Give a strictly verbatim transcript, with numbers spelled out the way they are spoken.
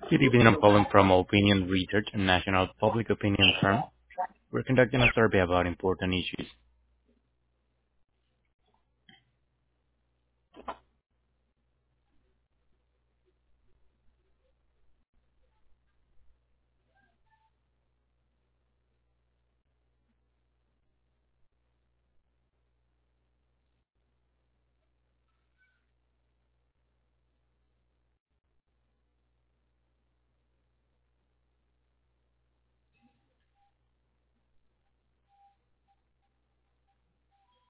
Good evening. I'm calling from Opinion Research, a national public opinion firm. We're conducting a survey about important issues.